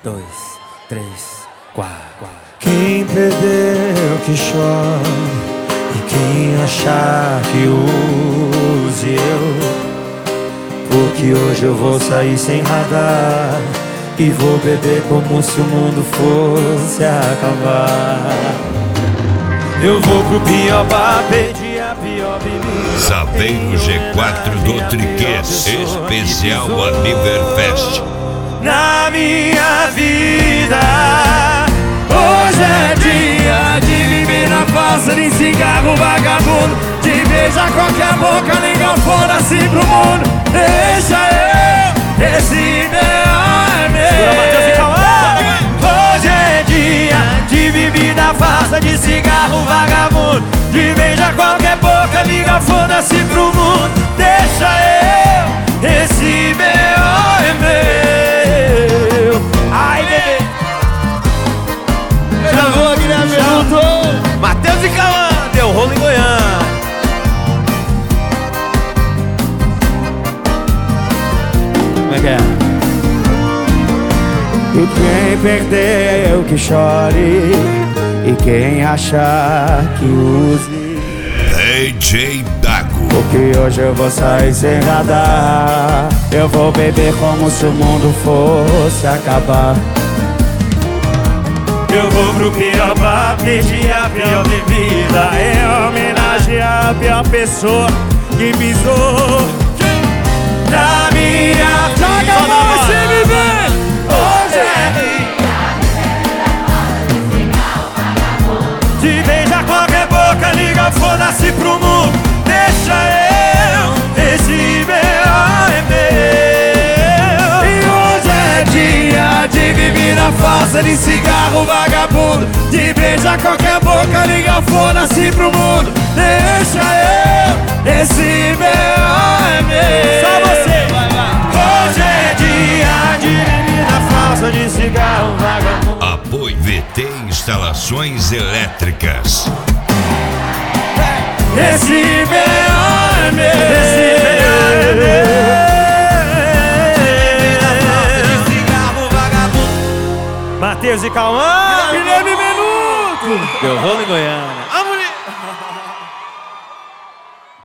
2, 3, 4. Quem perdeu que chora, e quem achar que use eu, porque hoje eu vou sair sem radar e vou beber como se o mundo fosse acabar. Eu vou pro pior bar, pedir a pior bebida. Saveiro G4 do Triquês, especial Aniverfest. Na minha vida, hoje é dia de viver na farsa de cigarro vagabundo, de beijar qualquer boca, ligar foda-se pro mundo. Deixa eu, esse meu é meu. Hoje é dia de viver na farsa de cigarro vagabundo, de beijar qualquer boca, ligar foda-se pro mundo. Deixa eu, esse meu é meu. Ai, bebê. Já vou, Guilherme, junto. Matheus e Cauã, deu rolo em Goiânia. Como é que é? E quem perdeu que chore, e quem achar que use, DJ Dago. porque hoje eu vou sair sem radar. Eu vou beber como se o mundo fosse acabar. Eu vou pro pior bar, pedir a pior bebida, em homenagem à pior pessoa que pisou na minha vida. Hoje é de beijar qualquer boca, liga foda-se pro mundo. Deixa eu, esse meu é meu. E hoje é dia de viver na farsa de cigarro vagabundo, de beijar qualquer boca, liga foda-se pro mundo. Deixa eu, esse meu é meu. Só você, vai lá. Hoje é dia de viver na farsa de cigarro vagabundo. Apoio VT Instalações Elétricas. Esse meu é meu. Esse meu é meu. Matheus e Cauã, Guilherme Menuto. Deu rolo em Goiânia.